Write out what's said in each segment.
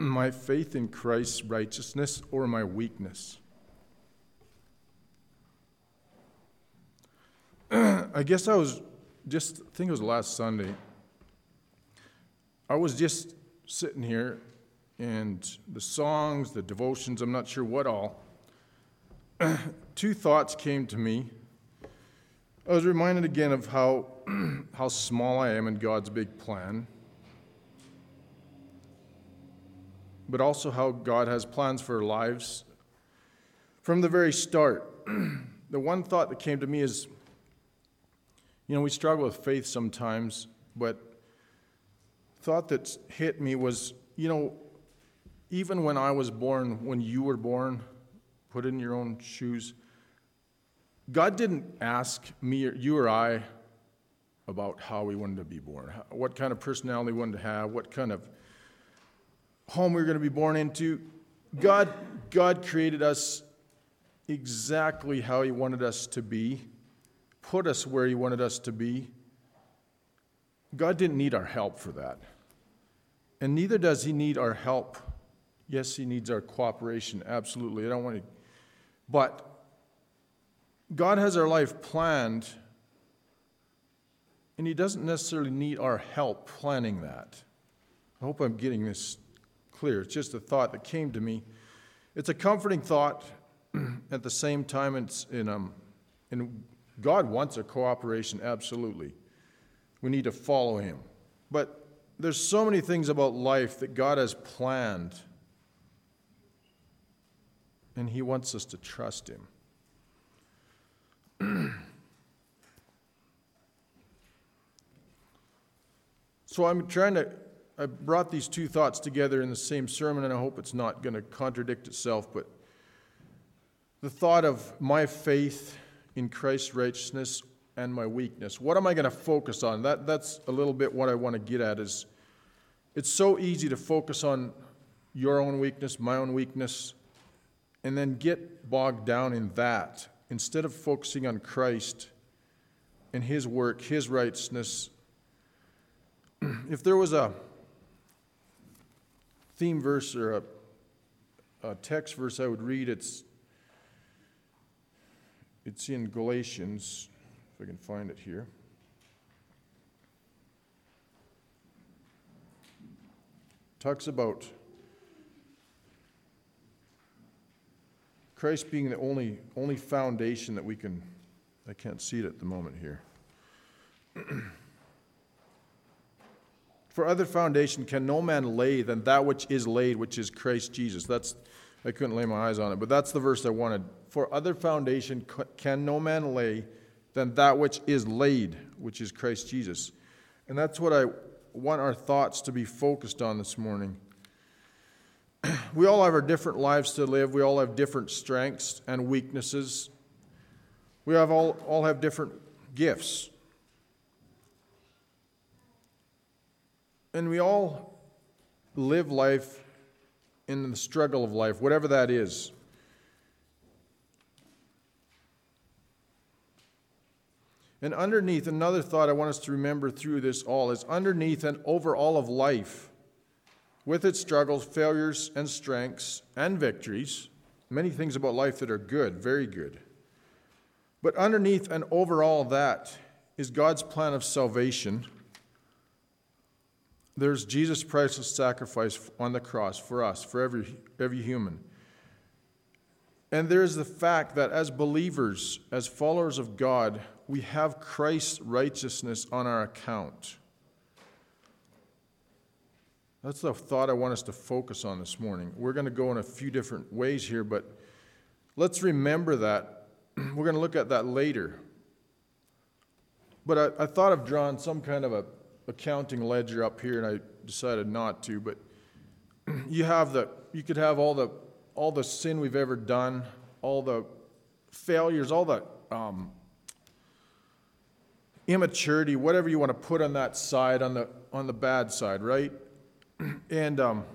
my faith in Christ's righteousness or my weakness? I guess I think it was last Sunday. I was just sitting here, and the songs, the devotions, I'm not sure what all. Two thoughts came to me. I was reminded again of how small I am in God's big plan, but also how God has plans for our lives from the very start. The one thought that came to me is, we struggle with faith sometimes, but thought that hit me was, even when I was born, when you were born, put in your own shoes, God didn't ask me or you or I about how we wanted to be born, what kind of personality we wanted to have, what kind of home we were going to be born into. God created us exactly how He wanted us to be, put us where He wanted us to be. God didn't need our help for that. And neither does He need our help. Yes, He needs our cooperation, absolutely. I don't want to. But God has our life planned, and He doesn't necessarily need our help planning that. I hope I'm getting this clear. It's just a thought that came to me. It's a comforting thought. At the same time, and God wants our cooperation, absolutely. We need to follow Him. But there's so many things about life that God has planned, and He wants us to trust Him. So I brought these two thoughts together in the same sermon, and I hope it's not going to contradict itself, but the thought of my faith in Christ's righteousness and my weakness. What am I going to focus on? That's a little bit what I want to get at is it's so easy to focus on your own weakness, my own weakness, and then get bogged down in that instead of focusing on Christ and His work, His righteousness. If there was a theme verse or a text verse I would read, it's in Galatians, if I can find it here. It talks about Christ being the only foundation that we can. I can't see it at the moment here. For other foundation can no man lay than that which is laid, which is Christ Jesus. I couldn't lay my eyes on it, but that's the verse I wanted. For other foundation can no man lay than that which is laid, which is Christ Jesus. And that's what I want our thoughts to be focused on this morning. We all have our different lives to live. We all have different strengths and weaknesses. We all have different gifts. And we all live life in the struggle of life, whatever that is. And underneath, another thought I want us to remember through this all is underneath and over all of life, with its struggles, failures, and strengths, and victories, many things about life that are good, very good. But underneath and over all that is God's plan of salvation. There's Jesus' priceless sacrifice on the cross for us, for every human. And there's the fact that as believers, as followers of God, we have Christ's righteousness on our account. That's the thought I want us to focus on this morning. We're going to go in a few different ways here, but let's remember that. We're going to look at that later. But I thought of drawing some kind of a accounting ledger up here, and I decided not to. But you could have all the sin we've ever done, all the failures, all the immaturity, whatever you want to put on that side, on the bad side, right? And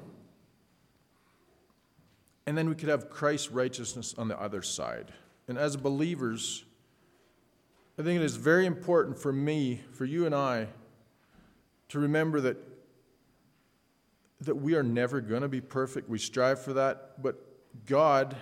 then we could have Christ's righteousness on the other side. And as believers, I think it is very important for me, for you and I, to remember that that we are never going to be perfect. We strive for that. But God,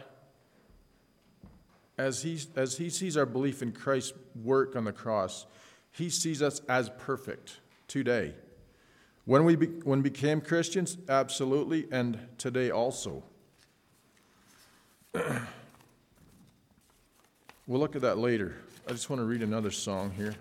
as he sees our belief in Christ's work on the cross, he sees us as perfect today. When we became Christians, absolutely, and today also. We'll look at that later. I just want to read another song here.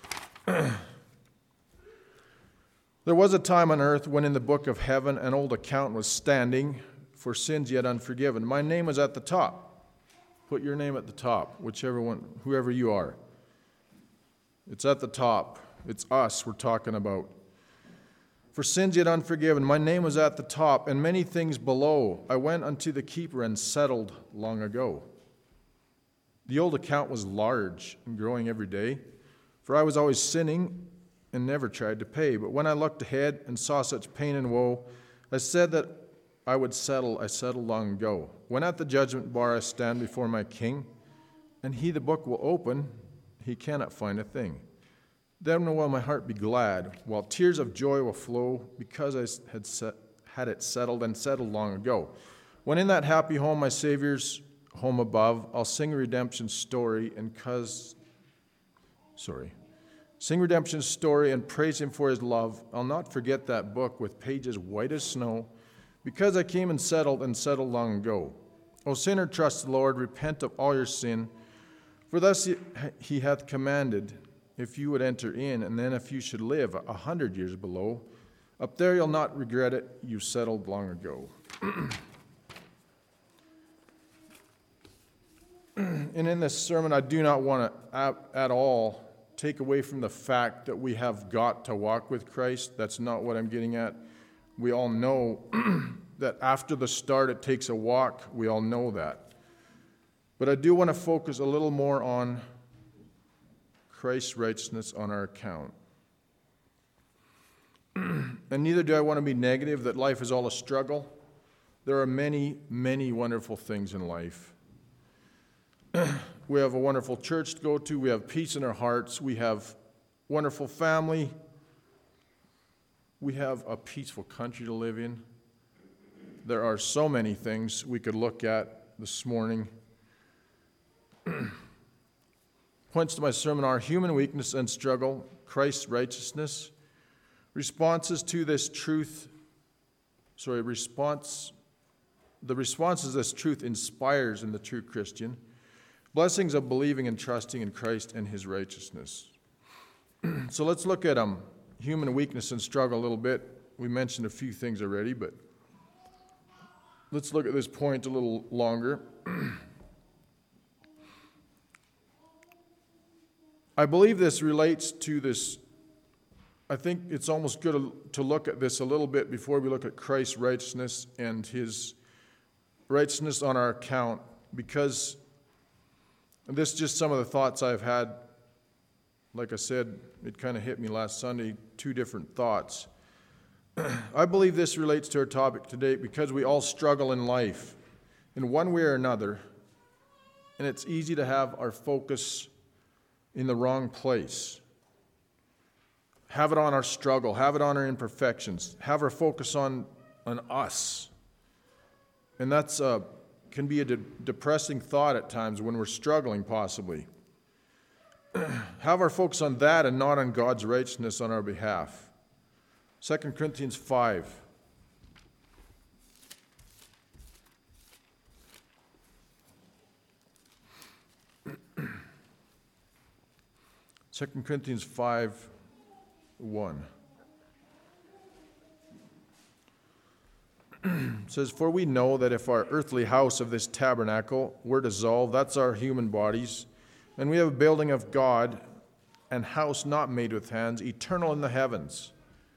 There was a time on earth when in the book of heaven an old account was standing for sins yet unforgiven. My name was at the top. Put your name at the top, whoever you are. It's at the top. It's us we're talking about. For sins yet unforgiven, my name was at the top, and many things below. I went unto the keeper and settled long ago. The old account was large and growing every day, for I was always sinning and never tried to pay. But when I looked ahead and saw such pain and woe, I said that I would settle. I settled long ago. When at the judgment bar I stand before my king, and he the book will open, he cannot find a thing. Then will my heart be glad, while tears of joy will flow, because I had it settled and settled long ago. When in that happy home, my Savior's home above, I'll sing redemption's story Sing redemption's story and praise him for his love. I'll not forget that book with pages white as snow, because I came and settled long ago. O sinner, trust the Lord, repent of all your sin, for thus he hath commanded, if you would enter in, and then if you should live 100 years below, up there you'll not regret it, you settled long ago. And in this sermon, I do not want to at all take away from the fact that we have got to walk with Christ. That's not what I'm getting at. We all know that after the start, it takes a walk. We all know that. But I do want to focus a little more on Christ's righteousness on our account. And neither do I want to be negative that life is all a struggle. There are many, many wonderful things in life. We have a wonderful church to go to. We have peace in our hearts. We have wonderful family. We have a peaceful country to live in. There are so many things we could look at this morning. Points to my sermon are human weakness and struggle, Christ's righteousness, responses to this truth. The responses this truth inspires in the true Christian. Blessings of believing and trusting in Christ and his righteousness. So let's look at human weakness and struggle a little bit. We mentioned a few things already, but let's look at this point a little longer. I believe this relates to this. I think it's almost good to look at this a little bit before we look at Christ's righteousness and his righteousness on our account, because this is just some of the thoughts I've had. Like I said, it kind of hit me last Sunday, 2 different thoughts. I believe this relates to our topic today because we all struggle in life in one way or another, and it's easy to have our focus in the wrong place. Have it on our struggle, have it on our imperfections, have our focus on us. And that's can be a depressing thought at times when we're struggling, possibly. Have our focus on that and not on God's righteousness on our behalf. 2 Corinthians 5. 2 Corinthians 5:1. It says, "For we know that if our earthly house of this tabernacle were dissolved," that's our human bodies, "and we have a building of God, and house not made with hands, eternal in the heavens.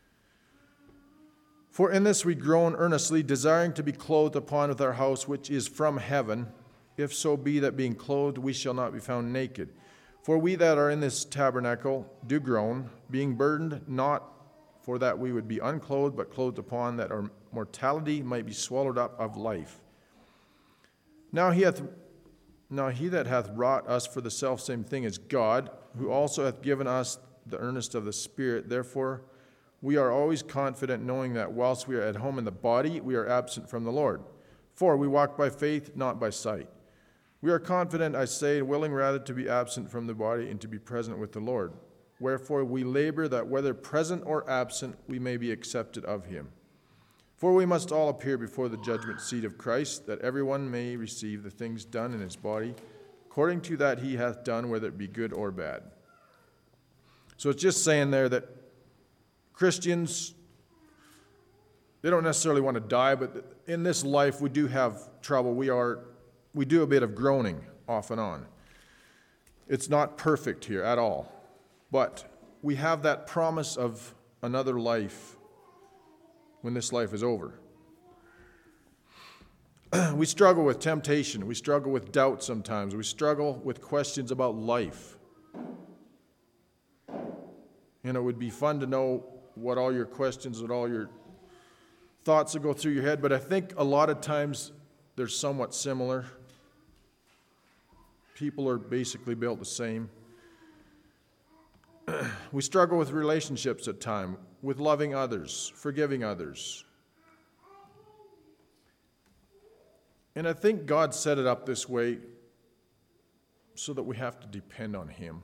For in this we groan earnestly, desiring to be clothed upon with our house which is from heaven, if so be that being clothed we shall not be found naked. For we that are in this tabernacle do groan, being burdened, not for that we would be unclothed, but clothed upon, that our mortality might be swallowed up of life. Now he that hath wrought us for the selfsame thing is God, who also hath given us the earnest of the Spirit. Therefore we are always confident knowing that whilst we are at home in the body, we are absent from the Lord. For we walk by faith, not by sight. We are confident, I say, willing rather to be absent from the body and to be present with the Lord. Wherefore we labor that whether present or absent, we may be accepted of him. For we must all appear before the judgment seat of Christ, that everyone may receive the things done in his body, according to that he hath done, whether it be good or bad. So it's just saying there that Christians, they don't necessarily want to die, but in this life we do have trouble. We do a bit of groaning off and on. It's not perfect here at all. But we have that promise of another life when this life is over. We struggle with temptation. We struggle with doubt sometimes. We struggle with questions about life. And it would be fun to know what all your questions, what all your thoughts that go through your head, but I think a lot of times they're somewhat similar. People are basically built the same. We struggle with relationships at times, with loving others, forgiving others. And I think God set it up this way so that we have to depend on him.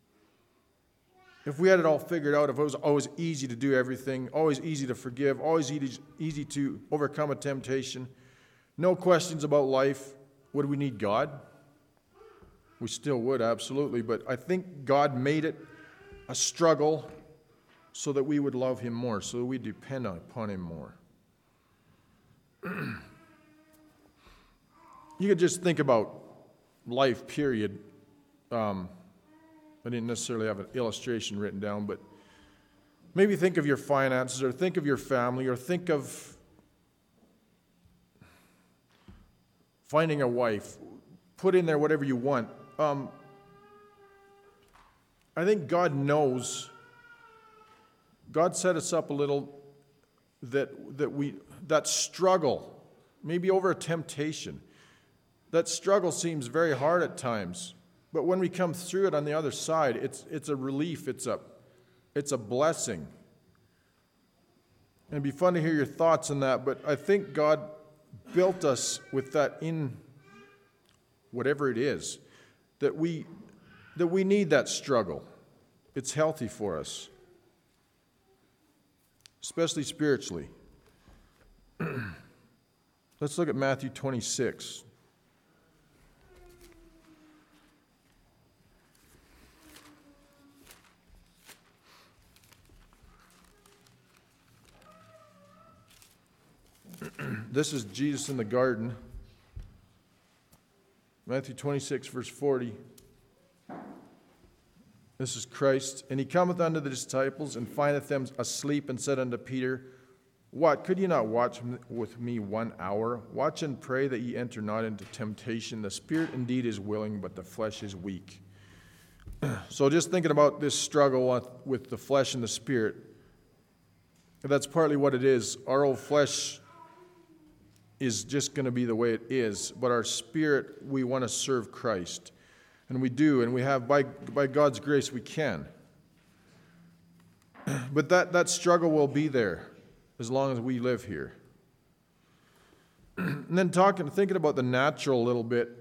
If we had it all figured out, if it was always easy to do everything, always easy to forgive, always easy to overcome a temptation, no questions about life, would we need God? We still would, absolutely. But I think God made it a struggle so that we would love him more, so that we depend upon him more. You could just think about life, period. I didn't necessarily have an illustration written down, but maybe think of your finances, or think of your family, or think of finding a wife. Put in there whatever you want. I think God knows. God set us up a little that struggle, maybe over a temptation. That struggle seems very hard at times, but when we come through it on the other side, it's a relief. It's a blessing. And it'd be fun to hear your thoughts on that. But I think God built us with that in whatever it is, that we need that struggle. It's healthy for us, especially spiritually. Let's look at Matthew 26. This is Jesus in the garden. Matthew 26, verse 40. This is Christ. And he cometh unto the disciples, and findeth them asleep, and said unto Peter, What, could ye not watch with me 1 hour? Watch and pray that ye enter not into temptation. The spirit indeed is willing, but the flesh is weak. So just thinking about this struggle with the flesh and the spirit, that's partly what it is. Our old flesh is just going to be the way it is, but our spirit, we want to serve Christ. And we do, and we have, by God's grace, we can. But that struggle will be there as long as we live here. And then thinking about the natural a little bit,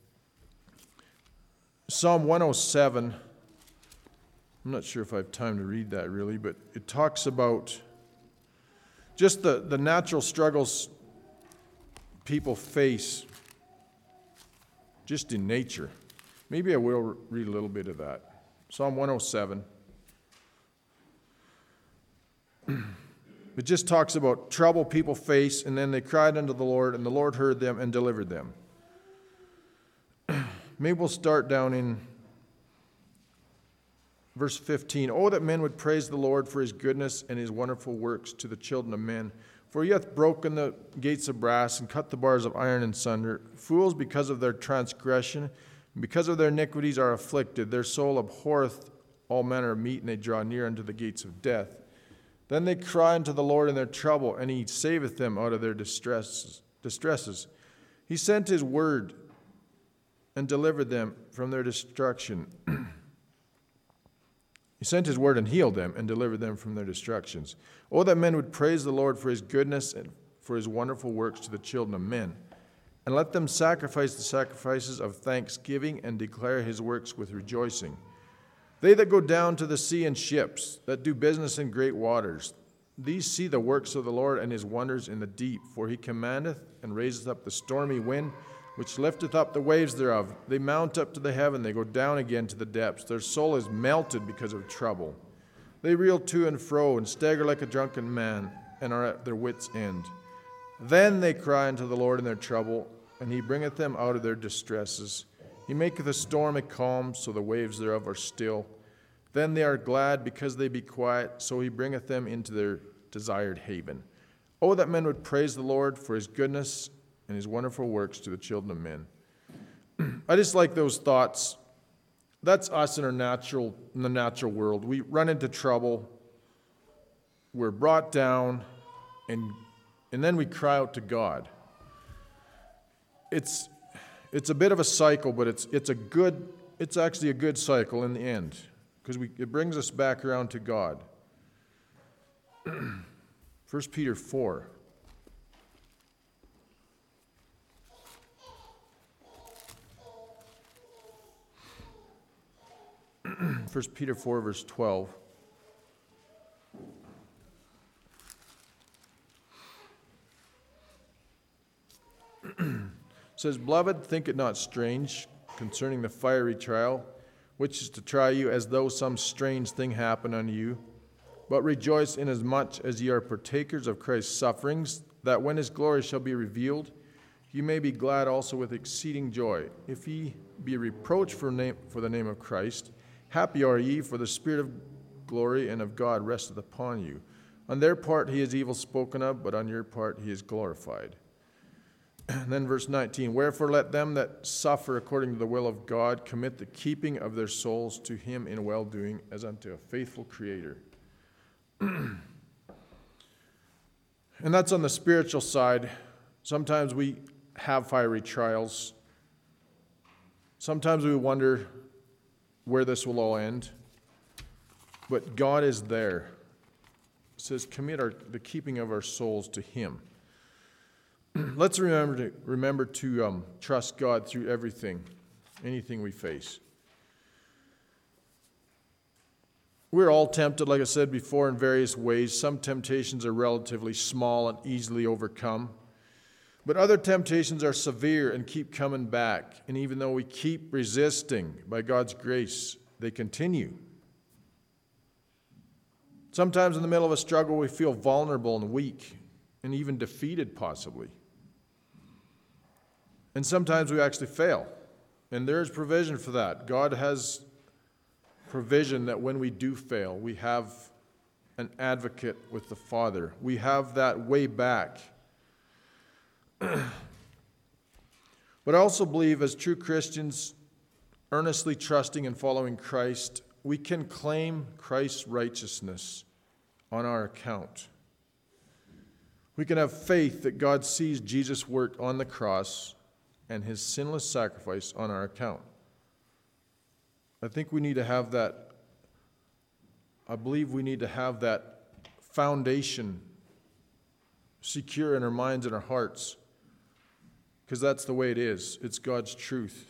Psalm 107, I'm not sure if I have time to read that really, but it talks about just the natural struggles people face just in nature. Maybe I will read a little bit of that. Psalm 107. It just talks about trouble people face, and then they cried unto the Lord, and the Lord heard them and delivered them. Maybe we'll start down in verse 15. Oh, that men would praise the Lord for his goodness and his wonderful works to the children of men. For he hath broken the gates of brass and cut the bars of iron in sunder. Fools, because of their transgression, and because of their iniquities, are afflicted. Their soul abhorreth all manner of meat, and they draw near unto the gates of death. Then they cry unto the Lord in their trouble, and he saveth them out of their distresses. He sent his word and delivered them from their destruction. He sent his word and healed them and delivered them from their destructions. Oh, that men would praise the Lord for his goodness and for his wonderful works to the children of men. And let them sacrifice the sacrifices of thanksgiving and declare his works with rejoicing. They that go down to the sea in ships, that do business in great waters, these see the works of the Lord and his wonders in the deep. For he commandeth and raiseth up the stormy wind, which lifteth up the waves thereof. They mount up to the heaven, they go down again to the depths. Their soul is melted because of trouble. They reel to and fro, and stagger like a drunken man, and are at their wits' end. Then they cry unto the Lord in their trouble, and he bringeth them out of their distresses. He maketh a storm a calm, so the waves thereof are still. Then they are glad because they be quiet, so he bringeth them into their desired haven. Oh, that men would praise the Lord for his goodness and his wonderful works to the children of men. I just like those thoughts. That's us in the natural world. We run into trouble, we're brought down, and then we cry out to God. It's a bit of a cycle, but it's actually a good cycle in the end, because it brings us back around to God. 1 Peter 4. 1 Peter 4, verse 12. Says, Beloved, think it not strange concerning the fiery trial, which is to try you as though some strange thing happened unto you. But rejoice inasmuch as ye are partakers of Christ's sufferings, that when his glory shall be revealed, you may be glad also with exceeding joy. If ye be reproached for the name of Christ, happy are ye, for the Spirit of glory and of God resteth upon you. On their part he is evil spoken of, but on your part he is glorified. And then verse 19, Wherefore let them that suffer according to the will of God commit the keeping of their souls to him in well-doing, as unto a faithful Creator. And that's on the spiritual side. Sometimes we have fiery trials. Sometimes we wonder where this will all end. But God is there. It says, commit the keeping of our souls to him. Let's remember to trust God through anything we face. We're all tempted, like I said before, in various ways. Some temptations are relatively small and easily overcome. But other temptations are severe and keep coming back. And even though we keep resisting, by God's grace, they continue. Sometimes in the middle of a struggle, we feel vulnerable and weak and even defeated, possibly. And sometimes we actually fail. And there is provision for that. God has provision that when we do fail, we have an advocate with the Father. We have that way back. But I also believe, as true Christians, earnestly trusting and following Christ, we can claim Christ's righteousness on our account. We can have faith that God sees Jesus' work on the cross and his sinless sacrifice on our account. I think we need to have that. I believe we need to have that foundation secure in our minds and our hearts, because that's the way it is. It's God's truth.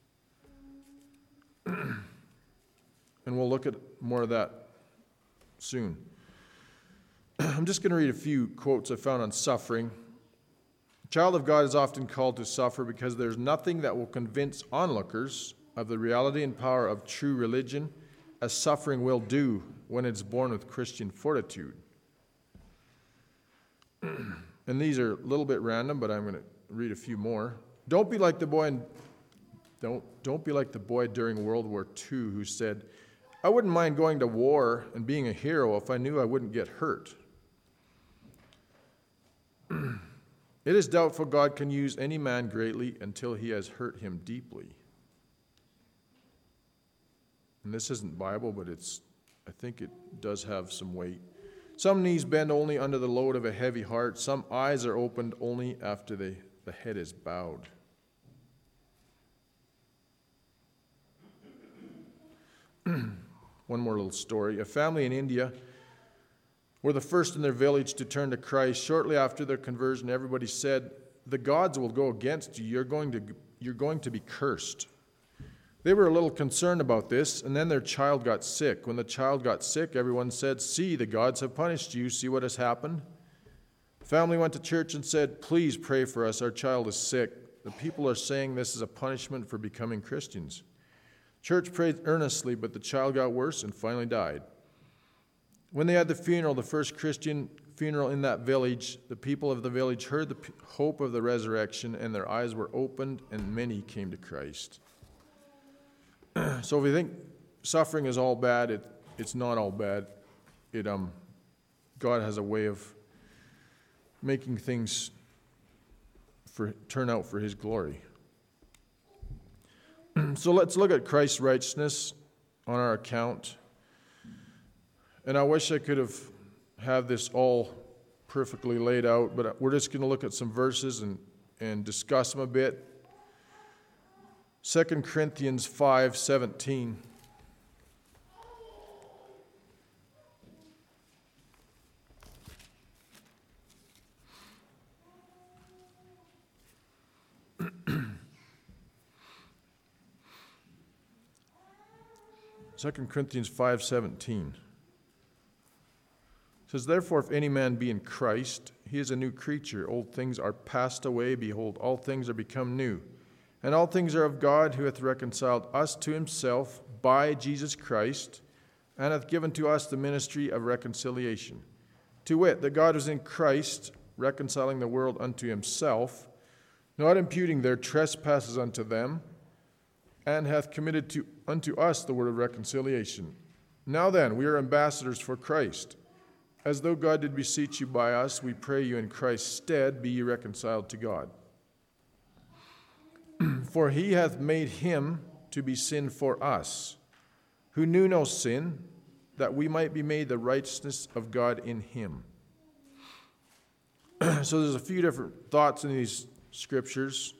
And we'll look at more of that soon. I'm just going to read a few quotes I found on suffering. A child of God is often called to suffer because there's nothing that will convince onlookers of the reality and power of true religion as suffering will do when it's born with Christian fortitude. And these are a little bit random, but I'm going to read a few more. Don't be like the boy during World War II who said, I wouldn't mind going to war and being a hero if I knew I wouldn't get hurt. It is doubtful God can use any man greatly until he has hurt him deeply. And this isn't Bible, but I think it does have some weight. Some knees bend only under the load of a heavy heart. Some eyes are opened only after the head is bowed. one more little story. A family in India were the first in their village to turn to Christ. Shortly after their conversion, everybody said, "The gods will go against you. You're going to be cursed." They were a little concerned about this, and then their child got sick. When the child got sick, everyone said, "See, the gods have punished you. See what has happened?" The family went to church and said, "Please pray for us. Our child is sick. The people are saying this is a punishment for becoming Christians." Church prayed earnestly, but the child got worse and finally died. When they had the funeral, the first Christian funeral in that village, the people of the village heard the hope of the resurrection, and their eyes were opened, and many came to Christ. So if we think suffering is all bad, it's not all bad. God has a way of making things turn out for His glory. So let's look at Christ's righteousness on our account. And I wish I could have this all perfectly laid out, but we're just going to look at some verses and discuss them a bit. 2 Corinthians 5:17. Second Corinthians 5:17 says, "Therefore, if any man be in Christ, he is a new creature. Old things are passed away. Behold, all things are become new. And all things are of God, who hath reconciled us to himself by Jesus Christ, and hath given to us the ministry of reconciliation. To wit, that God was in Christ, reconciling the world unto himself, not imputing their trespasses unto them, and hath committed unto us the word of reconciliation. Now then, we are ambassadors for Christ. As though God did beseech you by us, we pray you in Christ's stead, be ye reconciled to God. For he hath made him to be sin for us, who knew no sin, that we might be made the righteousness of God in him." So there's a few different thoughts in these scriptures.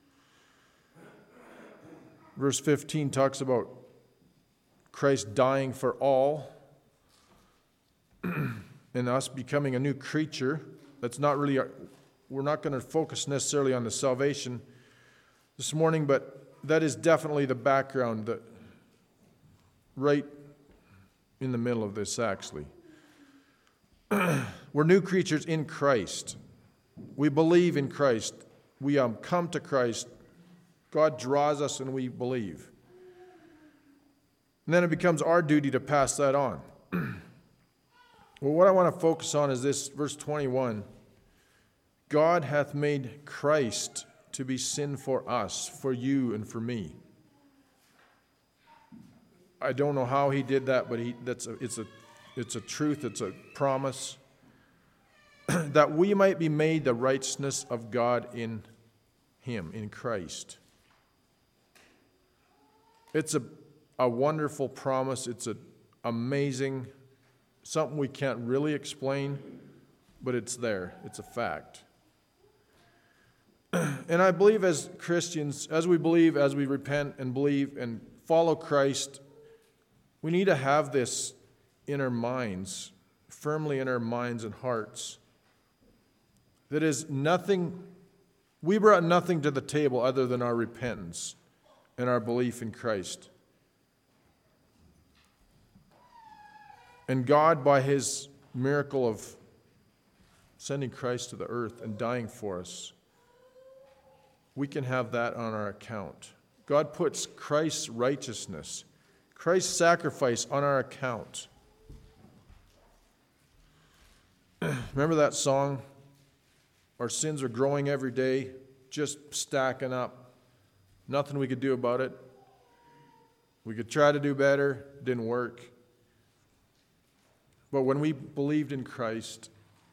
Verse 15 talks about Christ dying for all and us becoming a new creature. That's not really, we're not going to focus necessarily on the salvation this morning, but that is definitely the background, right in the middle of this, actually. We're new creatures in Christ. We believe in Christ. We come to Christ. God draws us and we believe. And then it becomes our duty to pass that on. Well, what I want to focus on is this, verse 21. God hath made Christ to be sin for us, for you and for me. I don't know how he did that, but it's a truth, it's a promise, that we might be made the righteousness of God in him, in Christ. It's a wonderful promise. It's an amazing, something we can't really explain, but it's there. It's a fact. And I believe as Christians, as we believe, as we repent and believe and follow Christ, we need to have this in our minds, firmly in our minds and hearts. That is nothing, we brought nothing to the table other than our repentance and our belief in Christ. And God, by his miracle of sending Christ to the earth and dying for us, we can have that on our account. God puts Christ's righteousness, Christ's sacrifice on our account. Remember that song? Our sins are growing every day, just stacking up. Nothing we could do about it. We could try to do better, didn't work. But when we believed in Christ,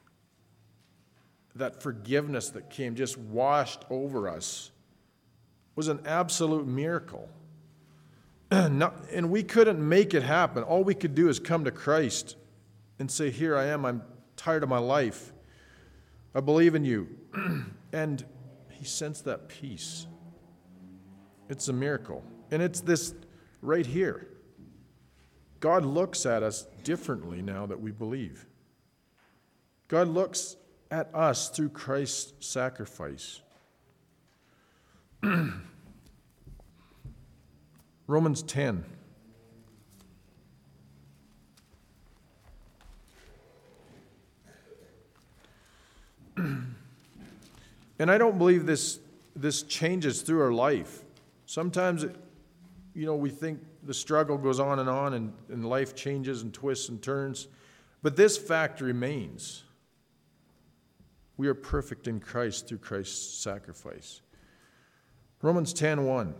that forgiveness that came, just washed over us, was an absolute miracle. And we couldn't make it happen. All we could do is come to Christ and say, "Here I am, I'm tired of my life. I believe in you." And he sensed that peace. It's a miracle. And it's this right here. God looks at us differently now that we believe. God looks at us through Christ's sacrifice. Romans 10. And I don't believe this changes through our life. Sometimes, we think the struggle goes on and life changes and twists and turns. But this fact remains. We are perfect in Christ through Christ's sacrifice. Romans 10:1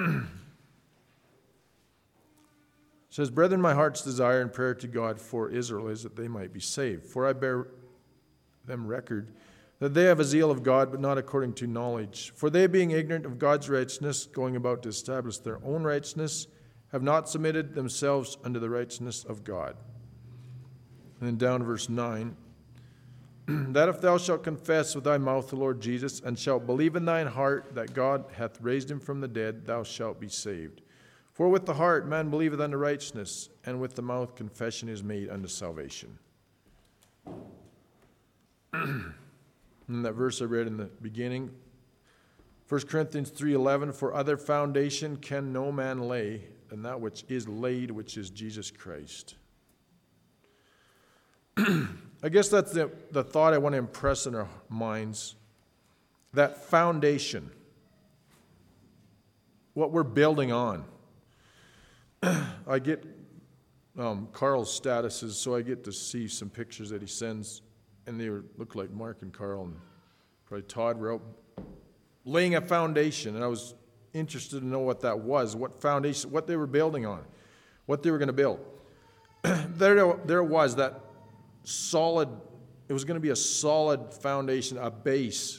says, "Brethren, my heart's desire and prayer to God for Israel is that they might be saved. For I bear them record that they have a zeal of God, but not according to knowledge. For they, being ignorant of God's righteousness, going about to establish their own righteousness, have not submitted themselves unto the righteousness of God." And then down to verse 9. "That if thou shalt confess with thy mouth the Lord Jesus, and shalt believe in thine heart that God hath raised him from the dead, thou shalt be saved. For with the heart man believeth unto righteousness, and with the mouth confession is made unto salvation." And that verse I read in the beginning, 1 Corinthians 3:11, "For other foundation can no man lay than that which is laid, which is Jesus Christ." I guess that's the thought I want to impress in our minds. That foundation, what we're building on. I get Carl's statuses, so I get to see some pictures that he sends, and they look like Mark and Carl and probably Todd were out laying a foundation, and I was interested to know what that was, what foundation, what they were building on, what they were going to build. There it was, that solid, it was going to be a solid foundation, a base.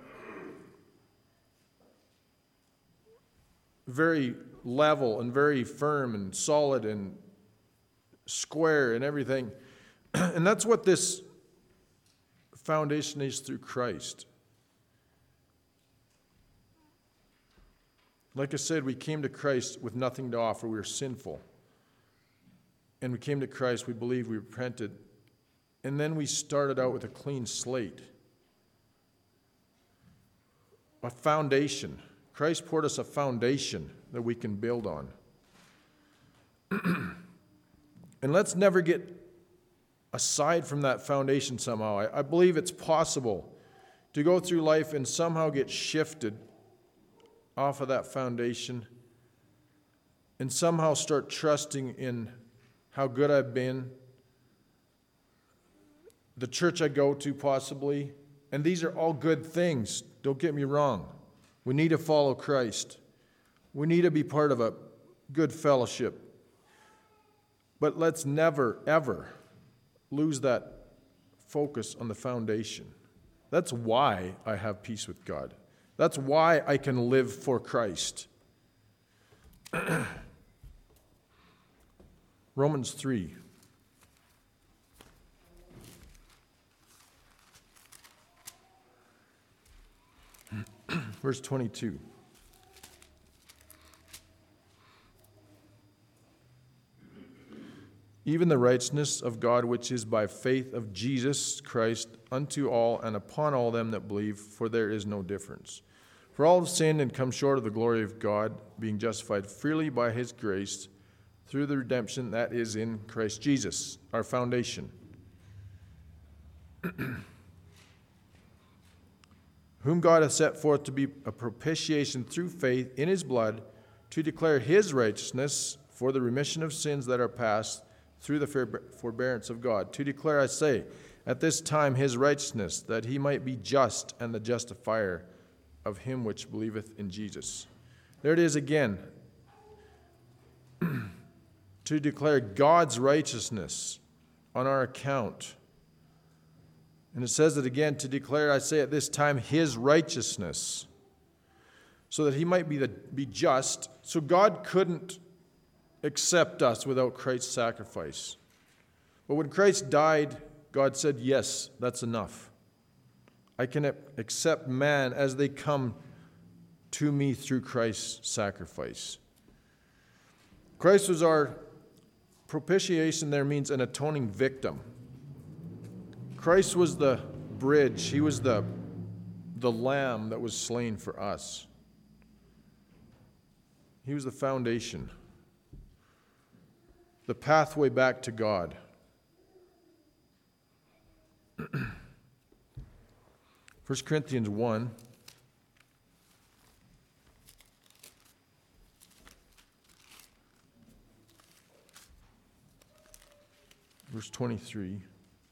Very level and very firm and solid and square and everything. And that's what this foundation is through Christ. Like I said, we came to Christ with nothing to offer. We were sinful. And we came to Christ, we believed, we repented. And then we started out with a clean slate. A foundation. Christ poured us a foundation that we can build on. And let's never get aside from that foundation somehow. I believe it's possible to go through life and somehow get shifted off of that foundation and somehow start trusting in how good I've been, the church I go to possibly, and these are all good things. Don't get me wrong. We need to follow Christ. We need to be part of a good fellowship. But let's never, ever lose that focus on the foundation. That's why I have peace with God. That's why I can live for Christ. Romans 3. Verse 22. "Even the righteousness of God which is by faith of Jesus Christ unto all and upon all them that believe, for there is no difference. For all have sinned and come short of the glory of God, being justified freely by his grace through the redemption that is in Christ Jesus," our foundation. "Whom God hath set forth to be a propitiation through faith in his blood, to declare his righteousness for the remission of sins that are past through the forbearance of God. To declare, I say, at this time his righteousness, that he might be just and the justifier of him which believeth in Jesus." There it is again. To declare God's righteousness on our account. And it says it again, to declare, I say, at this time his righteousness, so that he might be just. So God couldn't accept us without Christ's sacrifice. But when Christ died, God said, yes, that's enough. I can accept man as they come to me through Christ's sacrifice. Christ was our propitiation there means an atoning victim. Christ was the bridge. He was the lamb that was slain for us. He was the foundation, the pathway back to God. 1 Corinthians 1. Verse 23.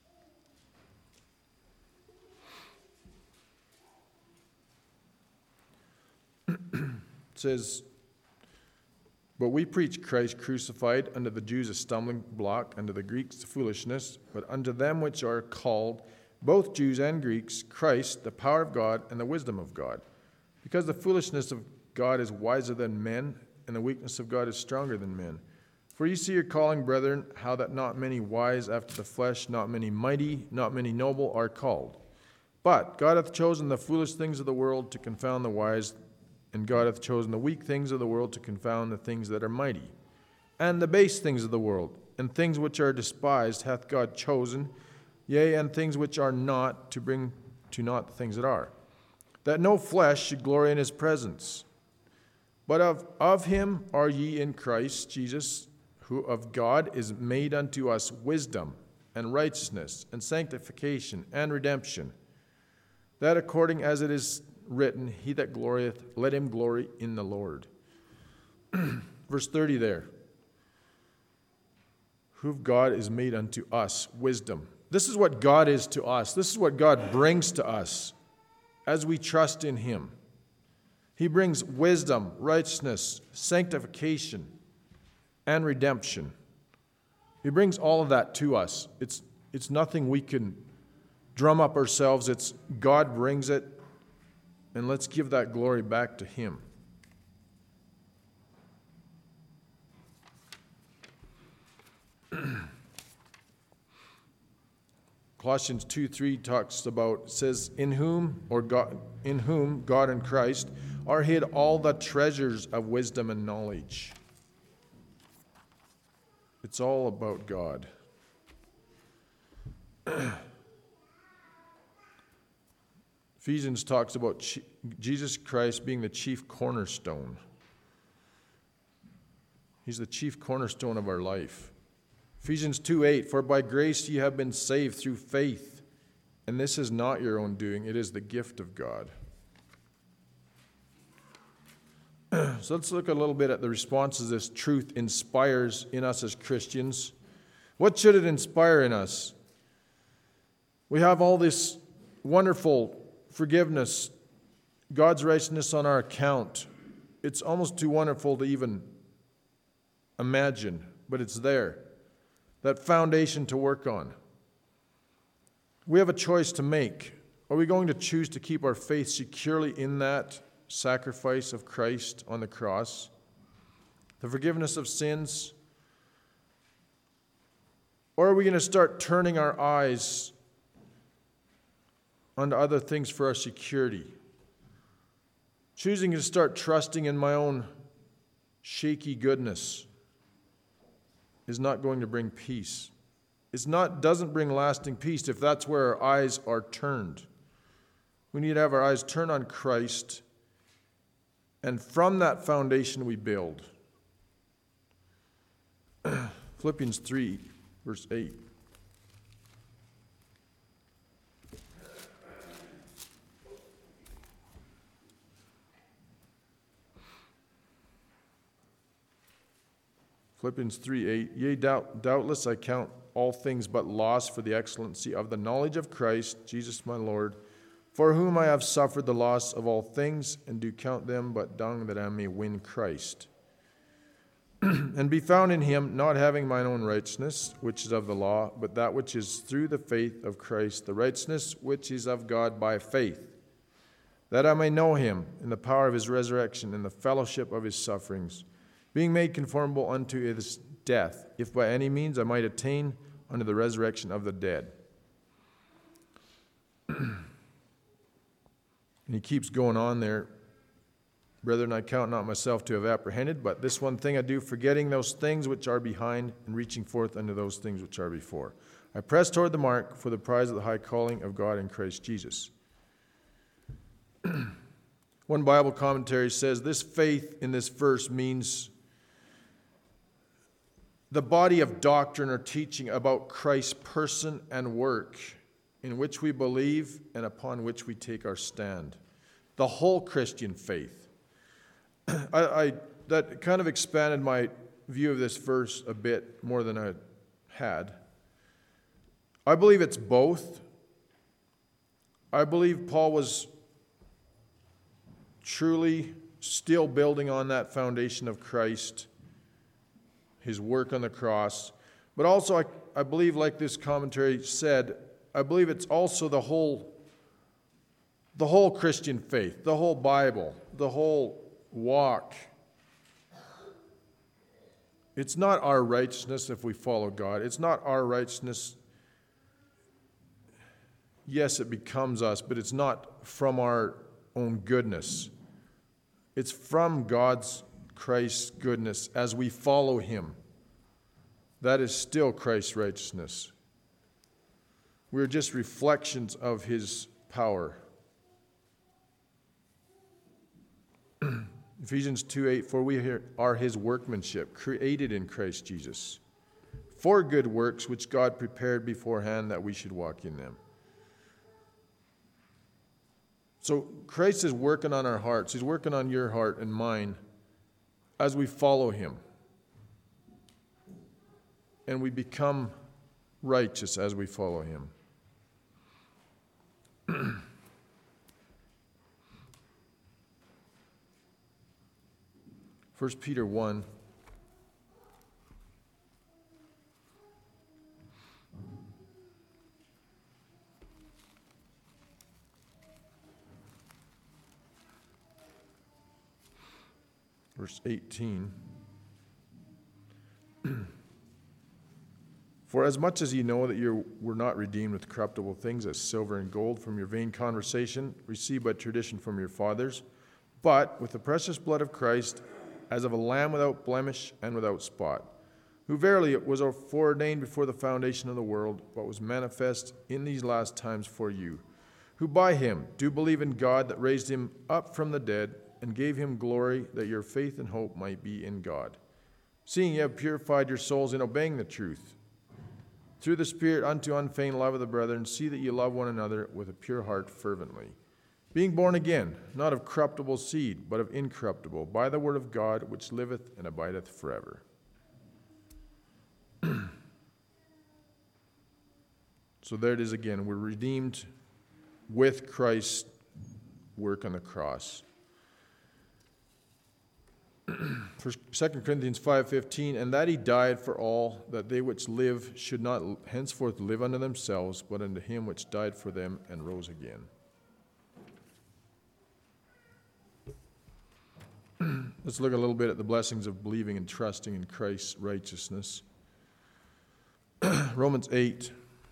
It says, "But we preach Christ crucified, unto the Jews a stumbling block, unto the Greeks foolishness, but unto them which are called, both Jews and Greeks, Christ, the power of God and the wisdom of God. Because the foolishness of God is wiser than men, and the weakness of God is stronger than men. For you see your calling, brethren, how that not many wise after the flesh, not many mighty, not many noble are called. But God hath chosen the foolish things of the world to confound the wise, and God hath chosen the weak things of the world to confound the things that are mighty. And the base things of the world, and things which are despised, hath God chosen, yea, and things which are not, to bring to naught the things that are, that no flesh should glory in his presence. But of him are ye in Christ Jesus, who of God is made unto us wisdom, and righteousness, and sanctification, and redemption, that according as it is written, he that glorieth, let him glory in the Lord." Verse 30 there. Who of God is made unto us wisdom. This is what God is to us. This is what God brings to us as we trust in him. He brings wisdom, righteousness, sanctification, and redemption. He brings all of that to us. It's nothing we can drum up ourselves. It's God brings it, and let's give that glory back to him. Colossians 2:3 says, in whom God and Christ are hid all the treasures of wisdom and knowledge. It's all about God. Ephesians talks about Jesus Christ being the chief cornerstone. He's the chief cornerstone of our life. Ephesians 2:8, "For by grace ye have been saved through faith, and this is not your own doing, it is the gift of God." So let's look a little bit at the responses this truth inspires in us as Christians. What should it inspire in us? We have all this wonderful forgiveness, God's righteousness on our account. It's almost too wonderful to even imagine, but it's there. That foundation to work on. We have a choice to make. Are we going to choose to keep our faith securely in that sacrifice of Christ on the cross, the forgiveness of sins? Or are we going to start turning our eyes onto other things for our security? Choosing to start trusting in my own shaky goodness is not going to bring peace. Doesn't bring lasting peace if that's where our eyes are turned. We need to have our eyes turned on Christ, and from that foundation we build. Philippians 3, verse 8. Philippians 3:8, "Yea, doubtless I count all things but loss for the excellency of the knowledge of Christ Jesus my Lord, for whom I have suffered the loss of all things, and do count them but dung, that I may win Christ, and be found in him, not having mine own righteousness, which is of the law, but that which is through the faith of Christ, the righteousness which is of God by faith, that I may know him in the power of his resurrection, in the fellowship of his sufferings, being made conformable unto his death, if by any means I might attain unto the resurrection of the dead." And he keeps going on there. Brethren, I count not myself to have apprehended, but this one thing I do, forgetting those things which are behind and reaching forth unto those things which are before. I press toward the mark for the prize of the high calling of God in Christ Jesus. One Bible commentary says this faith in this verse means the body of doctrine or teaching about Christ's person and work in which we believe and upon which we take our stand. The whole Christian faith. That kind of expanded my view of this verse a bit more than I had. I believe it's both. I believe Paul was truly still building on that foundation of Christ, his work on the cross. But also, I believe, like this commentary said, I believe it's also the whole Christian faith, the whole Bible, the whole walk. It's not our righteousness if we follow God. It's not our righteousness. Yes, it becomes us, but it's not from our own goodness. It's from Christ's goodness as we follow him. That is still Christ's righteousness. We're just reflections of his power. Ephesians 2:8, for we are his workmanship, created in Christ Jesus, for good works which God prepared beforehand that we should walk in them. So Christ is working on our hearts. He's working on your heart and mine as we follow him. And we become righteous as we follow him. 1 Peter 1. Verse 18. For as much as ye know that you were not redeemed with corruptible things as silver and gold from your vain conversation, received by tradition from your fathers, but with the precious blood of Christ, as of a lamb without blemish and without spot, who verily was foreordained before the foundation of the world, but was manifest in these last times for you, who by him do believe in God that raised him up from the dead, and gave him glory, that your faith and hope might be in God. Seeing ye have purified your souls in obeying the truth, through the Spirit unto unfeigned love of the brethren, see that ye love one another with a pure heart fervently. Being born again, not of corruptible seed, but of incorruptible, by the word of God, which liveth and abideth forever. So there it is again. We're redeemed with Christ's work on the cross. 2 Corinthians 5:15, and that he died for all, that they which live should not henceforth live unto themselves, but unto him which died for them and rose again. Let's look a little bit at the blessings of believing and trusting in Christ's righteousness. Romans 8.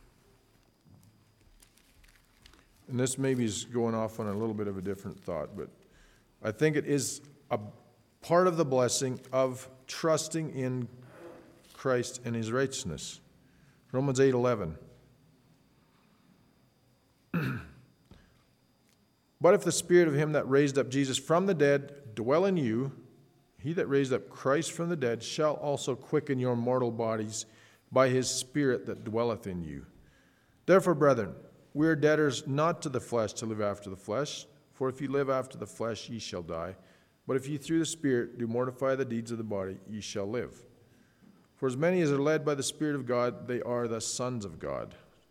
And this maybe is going off on a little bit of a different thought, but I think it is a part of the blessing of trusting in Christ and his righteousness. Romans 8:11. But if the spirit of him that raised up Jesus from the dead dwell in you, he that raised up Christ from the dead shall also quicken your mortal bodies by his Spirit that dwelleth in you. Therefore, brethren, we are debtors not to the flesh to live after the flesh, for if ye live after the flesh, ye shall die. But if ye through the Spirit do mortify the deeds of the body, ye shall live. For as many as are led by the Spirit of God, they are the sons of God.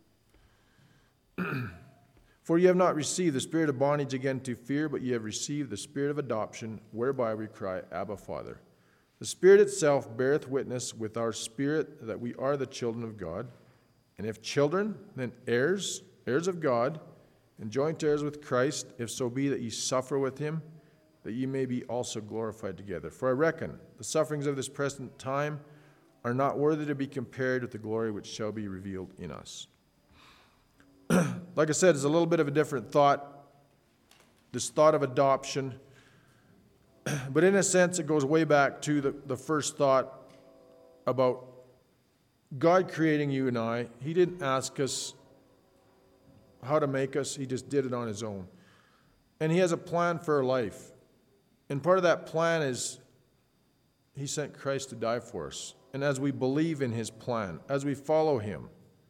For ye have not received the spirit of bondage again to fear, but ye have received the Spirit of adoption, whereby we cry, Abba, Father. The Spirit itself beareth witness with our spirit that we are the children of God. And if children, then heirs, heirs of God, and joint heirs with Christ, if so be that ye suffer with him, that ye may be also glorified together. For I reckon the sufferings of this present time are not worthy to be compared with the glory which shall be revealed in us. Like I said, it's a little bit of a different thought. This thought of adoption. But in a sense, it goes way back to the first thought about God creating you and I. He didn't ask us how to make us. He just did it on his own. And he has a plan for our life. And part of that plan is he sent Christ to die for us. And as we believe in his plan, as we follow him,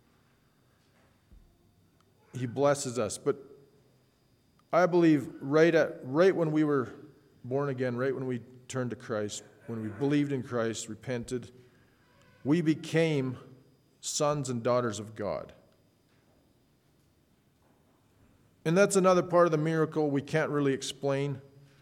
he blesses us. But I believe right when we were born again, right when we turned to Christ, when we believed in Christ, repented, we became sons and daughters of God. And that's another part of the miracle we can't really explain.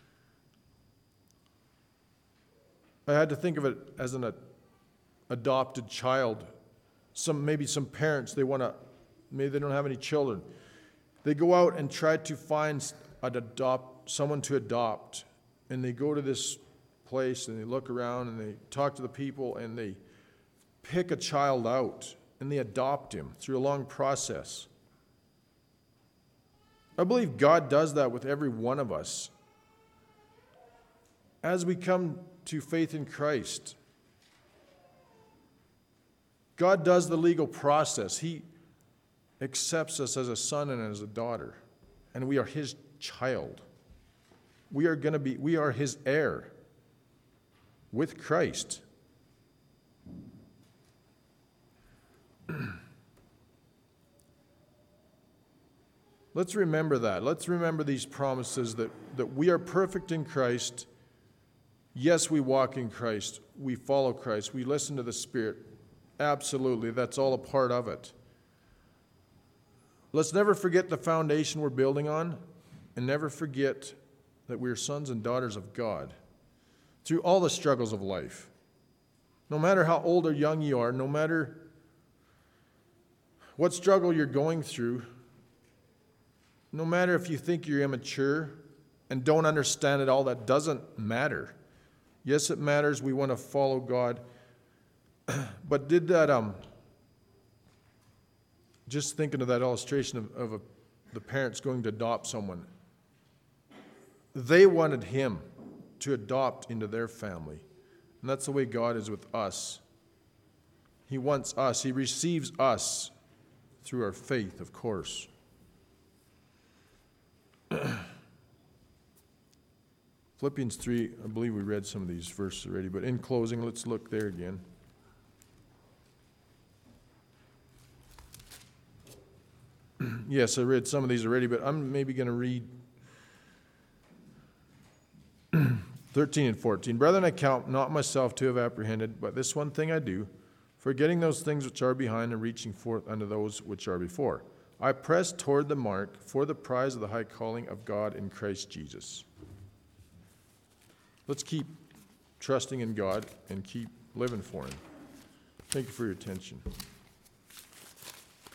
I had to think of it as an adopted child. Maybe some parents, maybe they don't have any children. They go out and try to find someone to adopt. And they go to this place and they look around and they talk to the people and they pick a child out and they adopt him through a long process. I believe God does that with every one of us. As we come to faith in Christ, God does the legal process. He accepts us as a son and as a daughter, and we are his child. We are his heir with Christ. Let's remember that. Let's remember these promises that we are perfect in Christ. Yes, we walk in Christ. We follow Christ. We listen to the Spirit. Absolutely. That's all a part of it. Let's never forget the foundation we're building on, and never forget that we are sons and daughters of God through all the struggles of life. No matter how old or young you are, no matter what struggle you're going through, no matter if you think you're immature and don't understand it all, that doesn't matter. Yes, it matters. We want to follow God. But did that, just thinking of that illustration of the parents going to adopt someone. They wanted him to adopt into their family. And that's the way God is with us. He wants us. He receives us through our faith, of course. Philippians 3, I believe we read some of these verses already, but in closing, let's look there again. Yes, I read some of these already, but I'm maybe going to read 13 and 14. Brethren, I count not myself to have apprehended, but this one thing I do, forgetting those things which are behind and reaching forth unto those which are before. I press toward the mark for the prize of the high calling of God in Christ Jesus. Let's keep trusting in God and keep living for him. Thank you for your attention.